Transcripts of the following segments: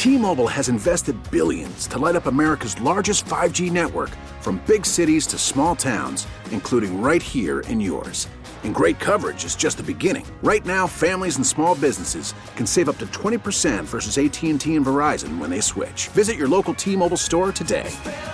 T-Mobile has invested billions to light up America's largest 5G network, from big cities to small towns, including right here in yours. And great coverage is just the beginning. Right now, families and small businesses can save up to 20% versus AT&T and Verizon when they switch. Visit your local T-Mobile store today.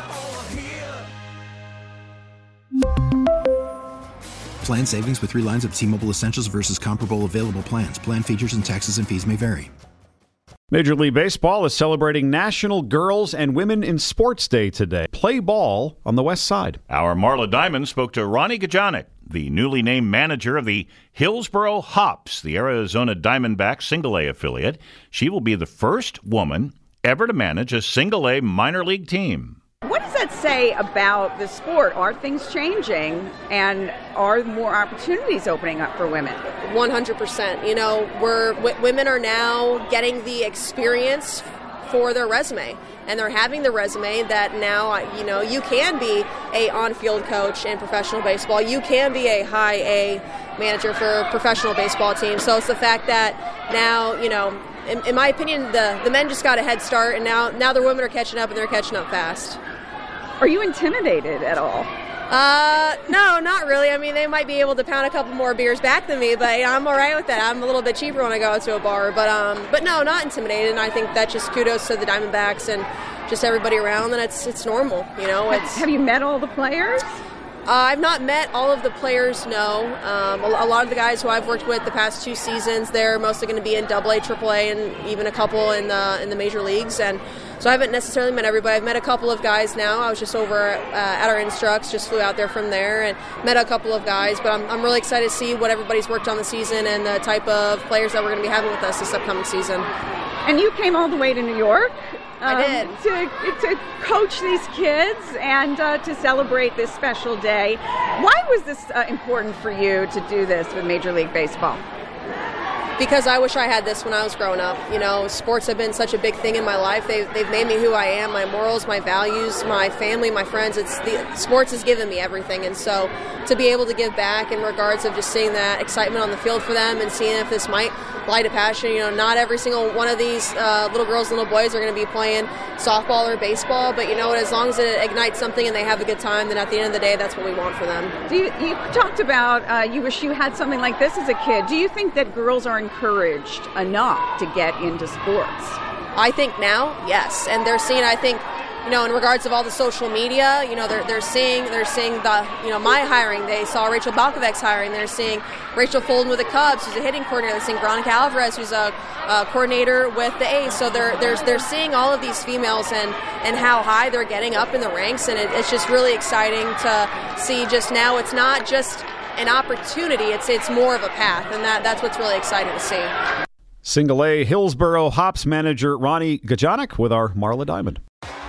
Plan savings with 3 lines of T-Mobile Essentials versus comparable available plans. Plan features and taxes and fees may vary. Major League Baseball is celebrating National Girls and Women in Sports Day today. Play ball on the West Side. Our Marla Diamond spoke to Ronnie Gajanek, the newly named manager of the Hillsboro Hops, the Arizona Diamondbacks single-A affiliate. She will be the first woman ever to manage a single-A minor league team. What does that say about the sport? Are things changing, and are more opportunities opening up for women? 100%. You know, women are now getting the experience for their resume, and they're having the resume that now, you know, you can be a on-field coach in professional baseball. You can be a high A manager for a professional baseball team. So it's the fact that now, you know, in my opinion, the men just got a head start, and now the women are catching up, and they're catching up fast. Are you intimidated at all? No, not really. I mean, they might be able to pound a couple more beers back than me, but I'm all right with that. I'm a little bit cheaper when I go out to a bar, but no, not intimidated. And I think that just kudos to the Diamondbacks and just everybody around. And it's normal, you know. Have you met all the players? I've not met all of the players, no. A lot of the guys who I've worked with the past 2 seasons, they're mostly going to be in AA, AAA, and even a couple in the major leagues. And so I haven't necessarily met everybody. I've met a couple of guys now. I was just over at our Instructs, just flew out there from there and met a couple of guys. But I'm really excited to see what everybody's worked on this season and the type of players that we're going to be having with us this upcoming season. And you came all the way to New York. I did. To coach these kids and to celebrate this special day. Why was this important for you to do this with Major League Baseball? Because I wish I had this when I was growing up. You know, sports have been such a big thing in my life. They've made me who I am, my morals, my values, my family, my friends. Sports has given me everything. And so to be able to give back in regards of just seeing that excitement on the field for them and seeing if this might light a passion. You know, not every single one of these little girls and little boys are going to be playing softball or baseball, but you know what, as long as it ignites something and they have a good time, then at the end of the day, that's what we want for them. You talked about you wish you had something like this as a kid. Do you think that girls are encouraged enough to get into sports? I think now, yes, and they're seeing, I think, you know, in regards of all the social media, you know, they're seeing the, you know, my hiring. They saw Rachel Balkovec's hiring. They're seeing Rachel Folden with the Cubs, who's a hitting coordinator. They're seeing Veronica Alvarez, who's a coordinator with the A's. So they're seeing all of these females and how high they're getting up in the ranks, and it's just really exciting to see. Just now, it's not just an opportunity; it's more of a path, and that's what's really exciting to see. Single A Hillsboro Hops manager Ronnie Gajanek with our Marla Diamond.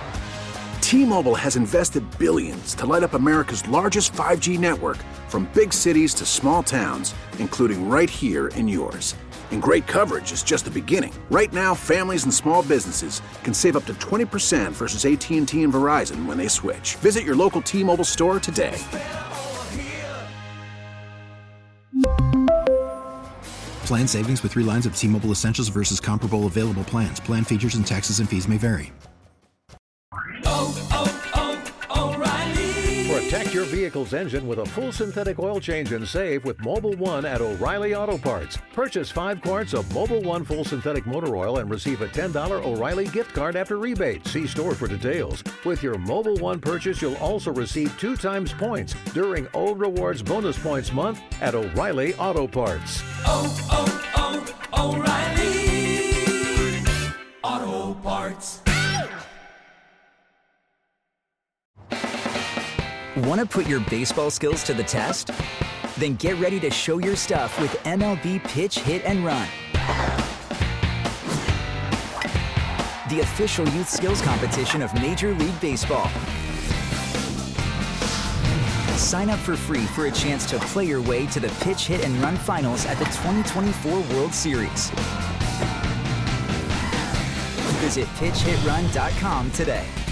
T-Mobile has invested billions to light up America's largest 5G network, from big cities to small towns, including right here in yours. And great coverage is just the beginning. Right now, families and small businesses can save up to 20% versus AT&T and Verizon when they switch. Visit your local T-Mobile store today. Plan savings with 3 lines of T-Mobile Essentials versus comparable available plans. Plan features and taxes and fees may vary. O'Reilly. Protect your vehicle's engine with a full synthetic oil change and save with Mobil 1 at O'Reilly Auto Parts. Purchase 5 quarts of Mobil 1 full synthetic motor oil and receive a $10 O'Reilly gift card after rebate. See store for details. With your Mobil 1 purchase, you'll also receive 2 times points during O Rewards Bonus Points Month at O'Reilly Auto Parts. O'Reilly Auto Parts. Want to put your baseball skills to the test? Then get ready to show your stuff with MLB Pitch, Hit, and Run. The official youth skills competition of Major League Baseball. Sign up for free for a chance to play your way to the Pitch, Hit, and Run finals at the 2024 World Series. Visit PitchHitRun.com today.